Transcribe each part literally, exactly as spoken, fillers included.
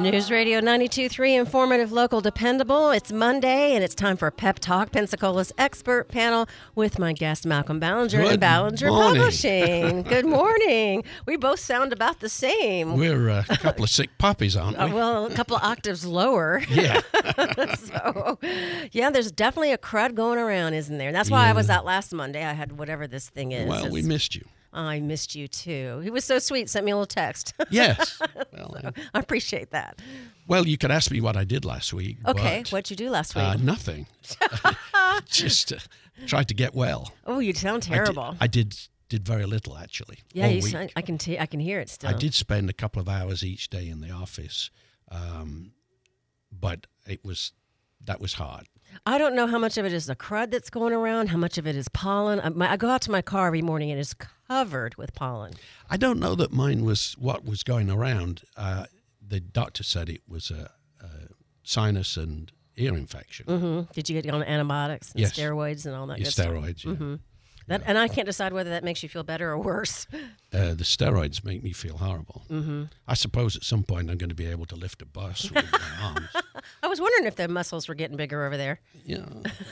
News Radio ninety-two point three, informative, local, dependable. It's Monday, and it's time for Pep Talk, Pensacola's expert panel with my guest, Malcolm Ballinger Good and Ballinger morning. Publishing. Good morning. We both sound about the same. We're uh, a couple of sick puppies, aren't we? Uh, well, a couple of octaves lower. Yeah. So, yeah, there's definitely a crud going around, isn't there? And that's why Yeah. I was out last Monday. I had whatever this thing is. Well, we It's- missed you. I missed you, too. He was so sweet, sent me a little text. Yes. Well, uh, I appreciate that. well, you could ask me what I did last week. Okay, but, what'd you do last week? Uh, nothing. Just uh, tried to get well. Oh, you sound I did- terrible. I did did very little, actually. yeah, all you week. sound, I can t- I can hear it still. I did spend a couple of hours each day in the office, um, but it was that was hard. I don't know how much of it is the crud that's going around, how much of it is pollen. I, my, I go out to my car every morning and it's covered with pollen. I don't know that mine was what was going around. Uh, the doctor said it was a, a sinus and ear infection. hmm Did you get on antibiotics and Yes. steroids and all that Yeah, good stuff? steroids. Yeah. hmm That, And I can't decide whether that makes you feel better or worse. Uh, the steroids make me feel horrible. hmm I suppose at some point I'm going to be able to lift a bus with my arms. I was wondering if the muscles were getting bigger over there. Yeah.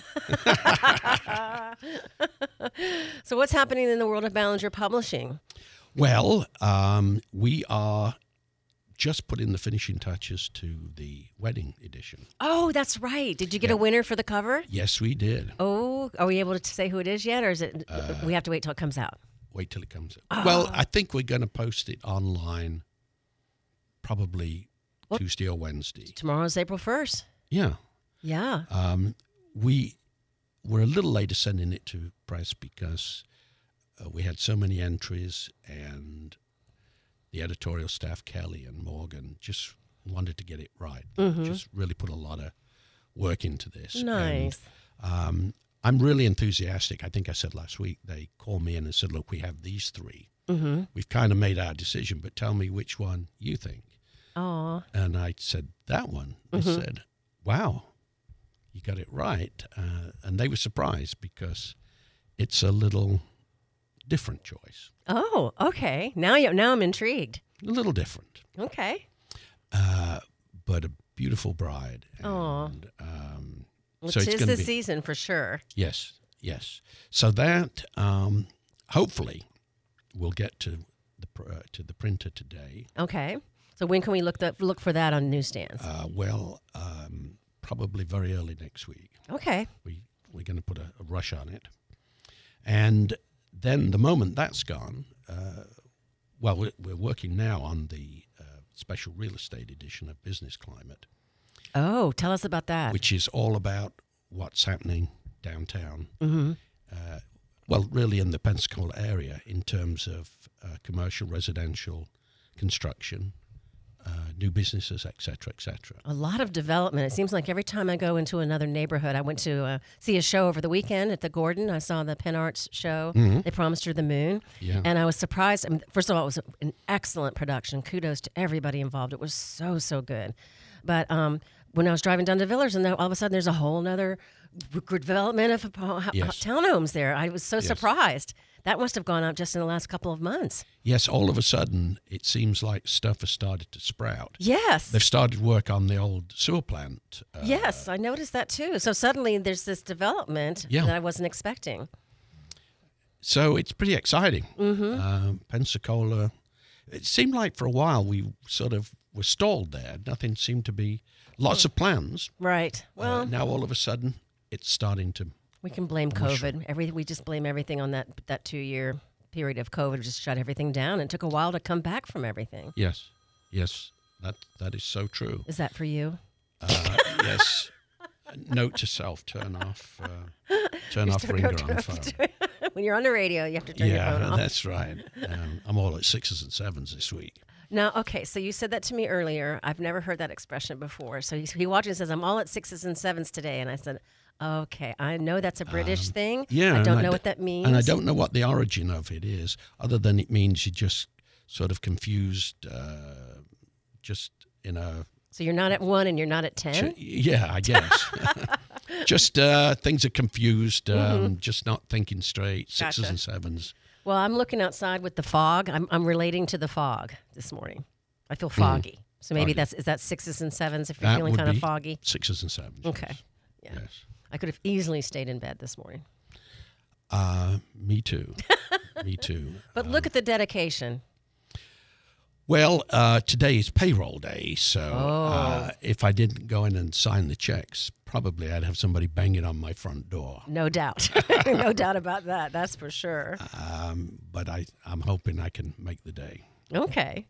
So what's happening in the world of Ballinger Publishing? Well, um, we are just putting the finishing touches to the wedding edition. Oh, that's right. Did you get Yeah. a winner for the cover? Yes, we did. Oh, are we able to say who it is yet, or is it Uh, we have to wait till it comes out? Wait till it comes out. Well, I think we're going to post it online probably What? Tuesday or Wednesday. Tomorrow's April first. Yeah. Yeah. Um, we were a little later sending it to press because uh, we had so many entries, and the editorial staff, Kelly and Morgan, just wanted to get it right. Mhm. Just really put a lot of work into this. Nice. And, um, I'm really enthusiastic. I think I said last week, they called me in and said, look, we have these three. Mm-hmm. We've kind of made our decision, but tell me which one you think. Aw. And I said, that one. They Mhm. said, wow, you got it right. Uh, and they were surprised because it's a little different choice. Oh, okay. Now you now I'm intrigued. A little different. Okay. Uh, but a beautiful bride. Aw. And, um, Well, so it's tis going the to be, season for sure. yes, yes. So that, um, hopefully, we'll get to the, pr- uh, to the printer today. Okay. So when can we look the, look for that on newsstands? Uh, well, um, probably very early next week. Okay. We, we're going to put a, a rush on it. And then the moment that's gone, uh, well, we're, we're working now on the uh, special real estate edition of Business Climate, Oh, tell us about that. which is all about what's happening downtown. Mm-hmm. Uh, well, really in the Pensacola area in terms of uh, commercial, residential, construction, uh, new businesses, et cetera, et cetera. A lot of development. It seems like every time I go into another neighborhood, I went to uh, see a show over the weekend at the Gordon. I saw the Penn Arts show. Mhm. They promised her the moon. Yeah. And I was surprised. I mean, first of all, it was an excellent production. Kudos to everybody involved. It was so, so good. But um, when I was driving down to Villers, and then all of a sudden there's a whole nother g- g- development of uh, ho- Yes. townhomes there. I was so Yes. surprised. That must have gone up just in the last couple of months. Yes, all of a sudden, it seems like stuff has started to sprout. Yes. They've started work on the old sewer plant. Uh, Yes, I noticed that too. So suddenly there's this development Yeah. that I wasn't expecting. So it's pretty exciting. Mm-hmm. Um, Pensacola, it seemed like for a while we sort of were stalled there. Nothing seemed to be, lots of plans. Right. Uh, Well, now all of a sudden, it's starting to, we can blame mushroom. COVID. Every we just blame everything on that that two year period of COVID. Just shut everything down. It took a while to come back from everything. yes, yes, that that is so true. Is that for you? Uh, yes. Note to self, turn off, uh, turn off Turn- ringer turn- on phone. When you're on the radio, you have to turn your phone Yeah, off. that's right. Um, I'm all at sixes and sevens this week. Now, okay, so you said that to me earlier. I've never heard that expression before. So he, he watches and says, I'm all at sixes and sevens today. And I said, okay, I know that's a British thing. Um, Yeah, I and don't I know d- what that means. And I don't know what the origin of it is, other than it means you just sort of confused, uh, just in a So you're not at one and you're not at ten? ch- yeah, I guess. just uh, things are confused, um, Mm-hmm. just not thinking straight. Sixes Gotcha. and sevens. Well, I'm looking outside with the fog. I'm, I'm relating to the fog this morning. I feel foggy. So maybe foggy. that's is that sixes and sevens if you're That feeling would kind of be foggy. Sixes and sevens. Okay. Yeah. Yes. I could have easily stayed in bed this morning. Uh, me too. me too. But look at the dedication. Well, uh, today is payroll day, so Oh. uh, if I didn't go in and sign the checks, probably I'd have somebody banging on my front door. No doubt. No doubt about that. That's for sure. Um, but I, I'm hoping I can make the day. Okay.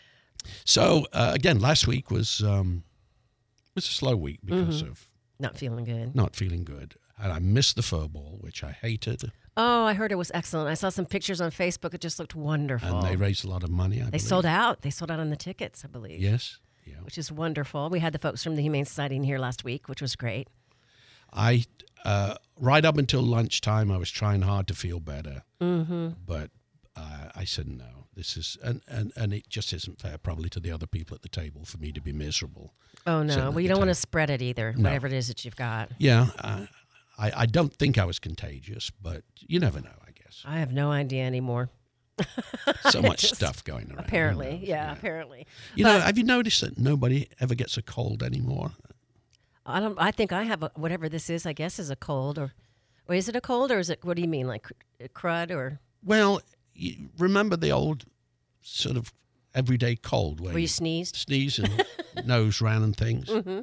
So uh, again, last week was um, was a slow week because Mm-hmm. of Not feeling good. not feeling good, and I missed the fur ball, which I hated. Oh, I heard it was excellent. I saw some pictures on Facebook. It just looked wonderful. And they raised a lot of money. I They believe. sold out. They sold out on the tickets, I believe. Yes. Yeah. Which is wonderful. We had the folks from the Humane Society in here last week, which was great. I uh, right up until lunchtime, I was trying hard to feel better, mm-hmm. but uh, I said no. This is and, and and it just isn't fair, probably to the other people at the table, for me to be miserable. Oh, no. Sitting at Well, you the don't want to table. spread it either, No. whatever it is that you've got. Yeah, uh, I I don't think I was contagious, but you never know. I guess I have no idea anymore. so much Just- stuff going around. Who Apparently. knows? Yeah, apparently. You know, have you noticed that nobody ever gets a cold anymore? I don't. I think I have a, whatever this is. I guess is a cold, or, or is it a cold, or is it? What do you mean, like cr- crud, or Well, you remember the old sort of everyday cold where where you sneezed? sneeze and nose ran and things. Mm-hmm.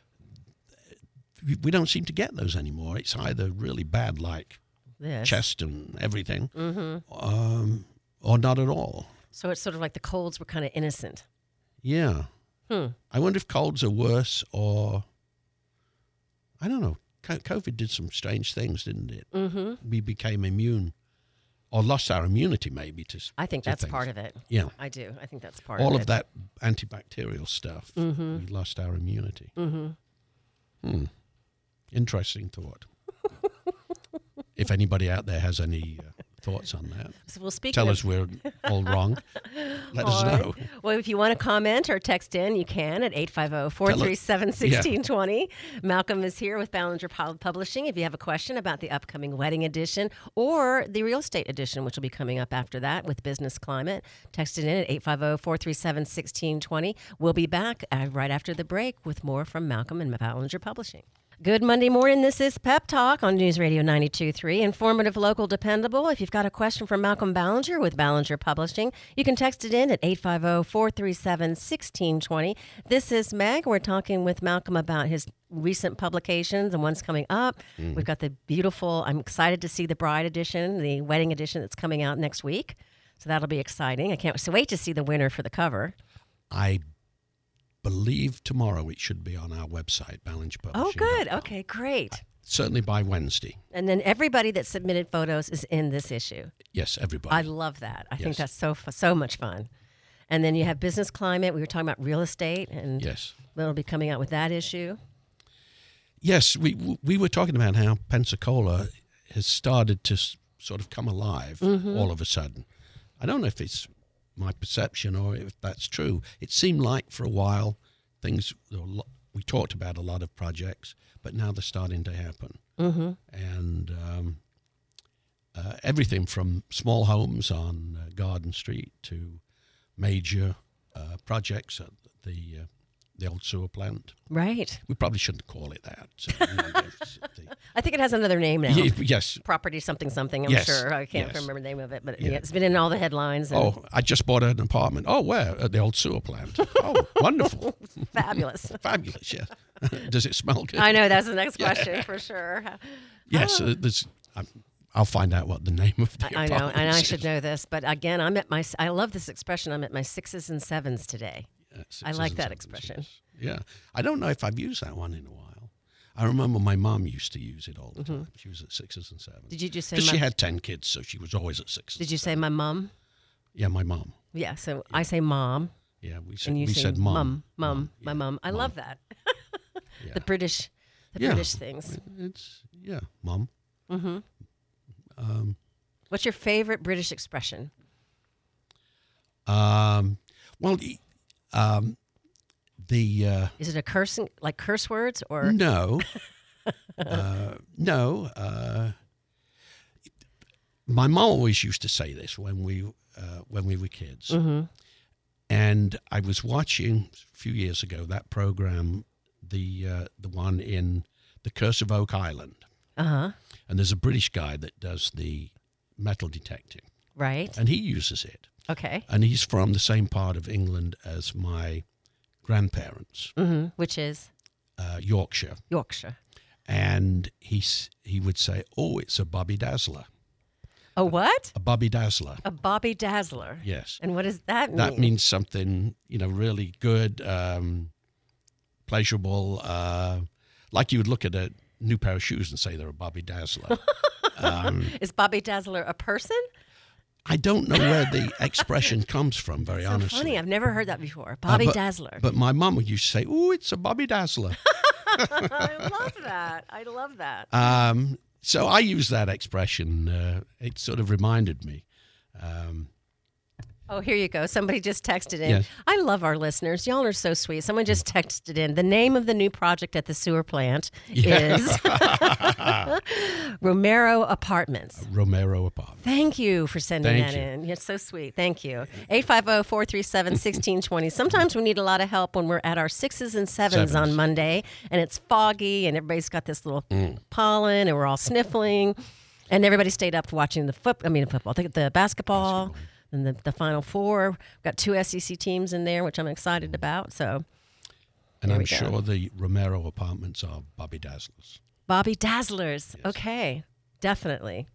We- We don't seem to get those anymore. It's either really bad, like This. chest and everything, Mm-hmm. um, or not at all. So it's sort of like the colds were kind of innocent. Yeah. Hmm. I wonder if colds are worse or, I don't know. Co- COVID did some strange things, didn't it? Mm-hmm. We became immune or lost our immunity maybe to s- I think to that's things. part of it. Yeah. I do. I think that's part All of of it. that antibacterial stuff, Mhm. we lost our immunity. Mm-hmm. Hmm. Interesting thought. If anybody out there has any uh, thoughts on that, So we'll speak. tell of, us we're all wrong. Let us All right. know. Well, if you want to comment or text in, you can at eight five zero, four three seven, one six two zero. Malcolm is here with Ballinger Pub- Publishing. If you have a question about the upcoming wedding edition or the real estate edition, which will be coming up after that with Business Climate, text it in at eight five zero, four three seven, one six two zero. We'll be back uh, right after the break with more from Malcolm and Ballinger Publishing. Good Monday morning. This is Pep Talk on News Radio ninety-two point three. Informative, local, dependable. If you've got a question for Malcolm Ballinger with Ballinger Publishing, you can text it in at eight five zero, four three seven, one six two zero. This is Meg. We're talking with Malcolm about his recent publications and one's coming up. Mm-hmm. We've got the beautiful, I'm excited to see the bride edition, the wedding edition that's coming out next week. So that'll be exciting. I can't wait to see the winner for the cover. I believe tomorrow it should be on our website, Ballinger Publishing. Oh, good. Okay, great. Certainly by Wednesday. And then everybody that submitted photos is in this issue. Yes, everybody. I love that. I think Yes. that's so fu- so much fun. And then you have Business Climate. We were talking about real estate, and yes. it'll be coming out with that issue. Yes, we we were talking about how Pensacola has started to s- sort of come alive Mm-hmm. all of a sudden. I don't know if it's my perception or if that's true. It seemed like for a while things there were lo- we talked about a lot of projects, but now they're starting to happen. Mm-hmm. And um, uh, everything from small homes on uh, Garden Street to major uh, projects at the uh, the old sewer plant. Right. We probably shouldn't call it that. So, you know, it's the- I think it has another name now. Ye- yes. Property something something. I'm Yes, sure. I can't yes. remember the name of it, but Yeah. yeah, it's been in all the headlines. And Oh, I just bought an apartment. Oh, where? At the old sewer plant. Oh, wonderful. fabulous. Fabulous, yeah. Does it smell good? I know that's the next question for sure. Yes, uh, there's, um, I'll find out what the name of the I, I know, apartment and I is. should know this, but again, I'm at my. I love this expression. I'm at my sixes and sevens today. Yeah, sixes I like and that sevens, expression. yes. Yeah. I don't know if I've used that one in a while. I remember my mom used to use it all the time. She was at sixes and sevens. Mm-hmm. Did you just say? Because she My, had ten kids, so she was always at sixes. did you and say my mom? sevens. Yeah, my mom. Yeah. So I say mom, Yeah, we said, and you we say said mom. mum, mum, my yeah, mum. I mom. love that. Yeah. The British, the Yeah. British things. It's, yeah, mom. hmm Um, What's your favorite British expression? um, well, e- um, the... Uh, Is it a cursing, like curse words, or No, uh, no. Uh, my mom always used to say this when we uh, when we were kids. Mhm. And I was watching a few years ago that program, the uh, the one in the Curse of Oak Island. Uh-huh. And there's a British guy that does the metal detecting. Right. And he uses it. Okay. And he's from the same part of England as my grandparents, Mm-hmm. Which is uh, Yorkshire. Yorkshire. And he's, he would say, oh, it's a Bobby Dazzler. A what? A Bobby Dazzler. A Bobby Dazzler. Yes. And what does that mean? That means something, you know, really good, um, pleasurable, uh, like you would look at a new pair of shoes and say they're a Bobby Dazzler. um, Is Bobby Dazzler a person? I don't know where the expression comes from, very So honestly. funny. I've never heard that before. Bobby Uh, but, Dazzler. But my mum would used to say, oh, it's a Bobby Dazzler. I love that. I love that. um, so I use that expression. Uh, it sort of reminded me. Um, Oh, here you go. Somebody just texted in. Yes. I love our listeners. Y'all are so sweet. Someone just texted in. The name of the new project at the sewer plant Yeah. is Romero Apartments. Romero Apartment. Thank you for sending Thank that you. in. You're so sweet. Thank you. eight five zero, four three seven, one six two zero. Sometimes we need a lot of help when we're at our sixes and sevens, Sevens. on Monday, and it's foggy, and everybody's got this little pollen, and we're all sniffling, and everybody stayed up watching the foot. I mean, football, the, the basketball. Basketball. And the, the Final Four. We've got two S E C teams in there, which I'm excited about. So, And There I'm we go. sure the Romero Apartments are Bobby Dazzlers. Bobby Dazzlers. Yes. Okay, definitely.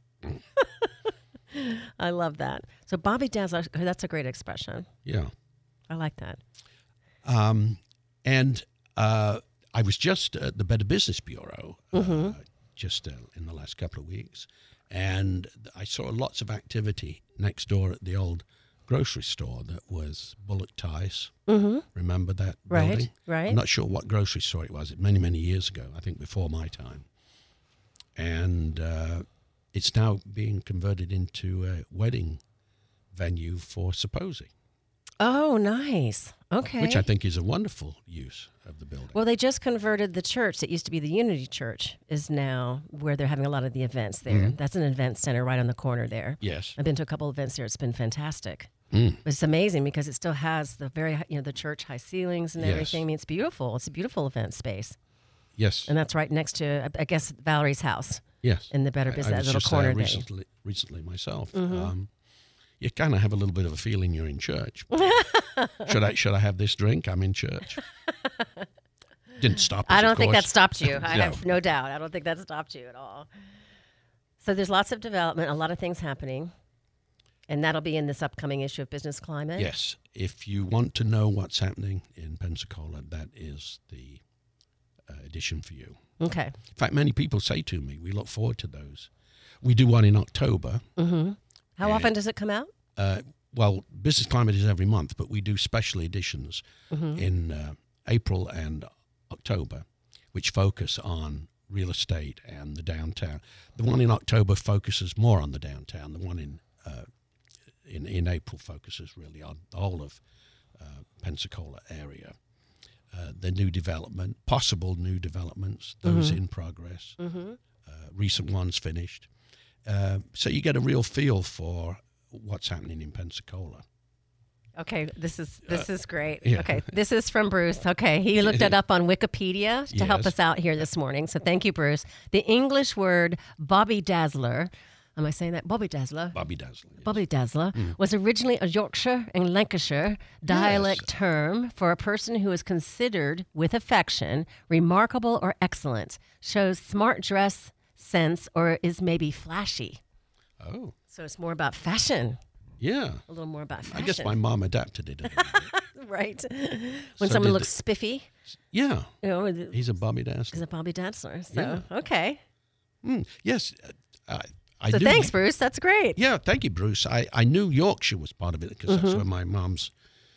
I love that. So, Bobby Dazzler, that's a great expression. Yeah. I like that. Um, and uh, I was just at the Better Business Bureau uh, just uh, in the last couple of weeks, and I saw lots of activity next door at the old grocery store that was Bullock Tice. Mm-hmm. Remember that Right, building? right. I'm not sure what grocery store it was. Many, many years ago, I think before my time. And uh, it's now being converted into a wedding venue for Supposi, Oh, nice. Okay. which I think is a wonderful use of the building. Well, they just converted the church that used to be the Unity Church, is now where they're having a lot of the events there. Mm-hmm. That's an event center right on the corner there. Yes. I've been to a couple events there. It's been fantastic. Mm. It's amazing because it still has the very, hi- you know, the church high ceilings and Yes. everything. I mean, it's beautiful. It's a beautiful event space. Yes. And that's right next to, I- I guess, Valerie's house Yes. in the Better I- Business, I that was little just corner there there. recently, recently myself. Mm-hmm. Um, you kind of have a little bit of a feeling you're in church. should I should I have this drink? I'm in church. Didn't stop us, I don't of think that course. stopped you. I No. have no doubt. I don't think that stopped you at all. So there's lots of development, a lot of things happening. And that'll be in this upcoming issue of Business Climate. Yes. If you want to know what's happening in Pensacola, that is the uh, edition for you. Okay. In fact, many people say to me, we look forward to those. We do one in October. Mm-hmm. How And- often does it come out? Uh, well, Business Climate is every month, but we do special editions Mm-hmm. in uh, April and October, which focus on real estate and the downtown. The one in October focuses more on the downtown. The one in uh, in, in April focuses really on the whole of uh, Pensacola area. Uh, the new development, possible new developments, those in progress, Mm-hmm. uh, recent ones finished. Uh, so you get a real feel for what's happening in Pensacola. Okay, this is this is great. yeah. Okay, this is from Bruce. Okay, he looked it up on Wikipedia to help Yes. us out here this morning. So thank you, Bruce. The English word Bobby Dazzler, am I saying that? Bobby Dazzler. Bobby Dazzler. yes. Bobby Dazzler was originally a Yorkshire and Lancashire dialect term for a person who is considered, with affection, remarkable or excellent, shows smart dress sense, or is maybe flashy. Oh, So it's more about fashion. yeah. A little more about fashion. I guess my mom adapted it a little bit. right. When So someone did looks the- spiffy, Yeah, you know, it- he's a Bobby is Dazzler. a Bobby Dazzler. So Yeah. okay. Mm, yes, uh, I, I So do. thanks, Bruce. That's great. Yeah, thank you, Bruce. I, I knew Yorkshire was part of it because Mm-hmm. that's where my mom's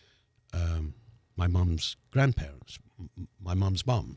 um, my mom's grandparents, m- my mom's mom,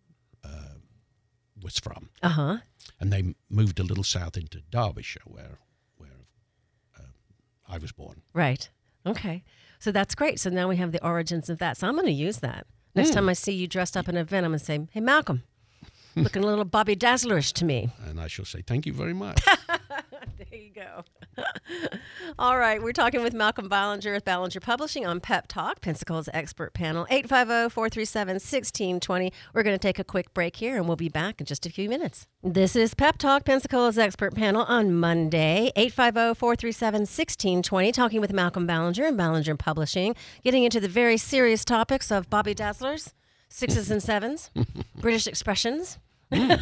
uh, was from, Uh huh. and they moved a little south into Derbyshire, where where uh, I was born. Right. Okay. So that's great. So now we have the origins of that. So I'm going to use that. Next Mm. time I see you dressed up in an event, I'm going to say, hey, Malcolm, looking a little Bobby Dazzlerish to me. And I shall say thank you very much. There you go. All right, we're talking with Malcolm Ballinger with Ballinger Publishing on Pep Talk, Pensacola's expert panel, eight five zero, four three seven, one six two zero. We're going to take a quick break here, and we'll be back in just a few minutes. This is Pep Talk, Pensacola's expert panel on Monday, eight five zero, four three seven, one six two zero, talking with Malcolm Ballinger and Ballinger Publishing, getting into the very serious topics of Bobby Dazzlers, sixes and sevens, British expressions. Mm.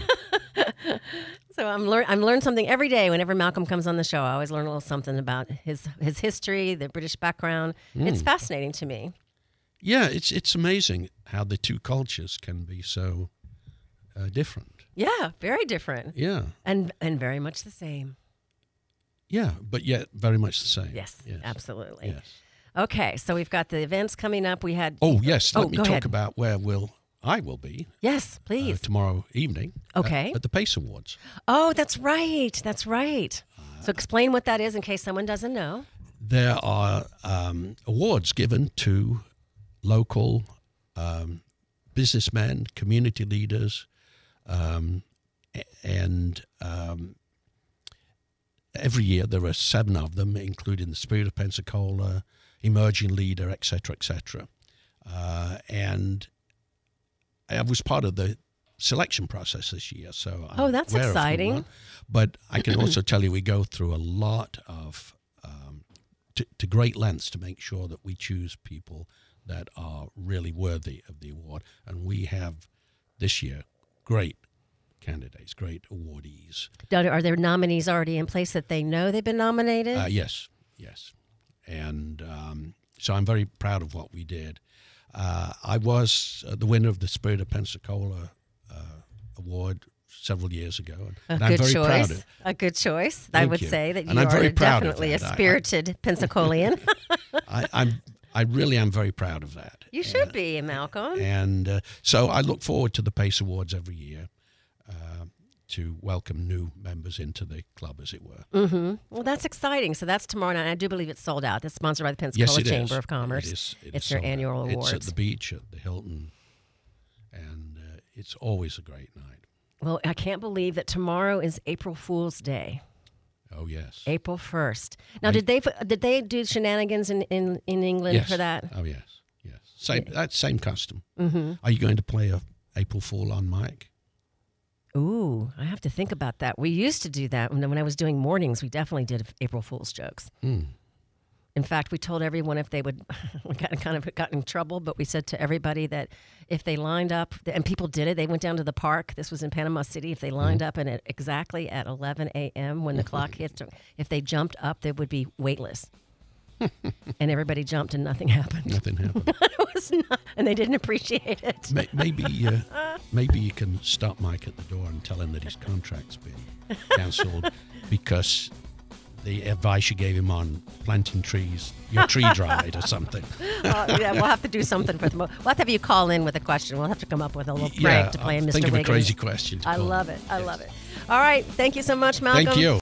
So I'm learn I'm learning something every day whenever Malcolm comes on the show. I always learn a little something about his his history, the British background. Mm. It's fascinating to me. Yeah, it's it's amazing how the two cultures can be so uh, different. Yeah, very different. Yeah, and and very much the same. Yeah, but yet very much the same. Yes, yes. Absolutely. Yes. Okay, so we've got the events coming up. We had. Oh yes, let oh, me talk ahead. about where we'll. I will be. Yes, please. Uh, tomorrow evening. Okay. At, at the PACE Awards. Oh, that's right. That's right. Uh, so explain what that is in case someone doesn't know. There are um, awards given to local um, businessmen, community leaders, um, and um, every year there are seven of them, including the Spirit of Pensacola, Emerging Leader, et cetera, et cetera. Uh, and I was part of the selection process this year, so I'm oh, that's aware exciting. Of but I can also tell you we go through a lot of um, to, to great lengths to make sure that we choose people that are really worthy of the award, and we have this year great candidates, great awardees. Are there nominees already in place that they know they've been nominated? Uh, yes, yes, and um, so I'm very proud of what we did. Uh, I was uh, the winner of the Spirit of Pensacola uh, award several years ago, and, a and good I'm very choice. proud of. A good choice. Thank I would you. say that and you I'm are very proud definitely of a that. spirited I, Pensacolian. I, I'm. I really am very proud of that. You should uh, be, Malcolm. And uh, so I look forward to the PACE Awards every year uh, to welcome new members into the club, as it were. Mm-hmm. Well, that's exciting. So that's tomorrow night. I do believe it's sold out. It's sponsored by the Pensacola yes, it Chamber is. of Commerce. It is. It it's is their sold annual out. awards. It's at the beach at the Hilton, and uh, it's always a great night. Well, I can't believe that tomorrow is April Fool's Day. Oh yes, April first. Now, I, did they did they do shenanigans in, in, in England yes. for that? Oh yes, yes. Same Yeah. that same custom. Mm-hmm. Are you going to play a April Fool on mic? Ooh, I have to think about that. We used to do that when when I was doing mornings. We definitely did April Fool's jokes. Mm. In fact, we told everyone if they would, we got, kind of got in trouble, but we said to everybody that if they lined up, and people did it, they went down to the park. This was in Panama City. If they lined mm-hmm. up and at exactly at eleven a.m. when the clock hit, if they jumped up, they would be weightless. And everybody jumped and nothing happened. Nothing happened. It was not, and they didn't appreciate it. Maybe, uh, maybe you can stop Mike at the door and tell him that his contract's been cancelled because the advice you gave him on planting trees, your tree dried or something. uh, yeah, we'll have to do something for the. Mo- we'll have to have you call in with a question. We'll have to come up with a little prank yeah, to play I'll Mister Think Wiggins. of a crazy question. To I call love him. it. I yes. love it. All right. Thank you so much, Malcolm. Thank you.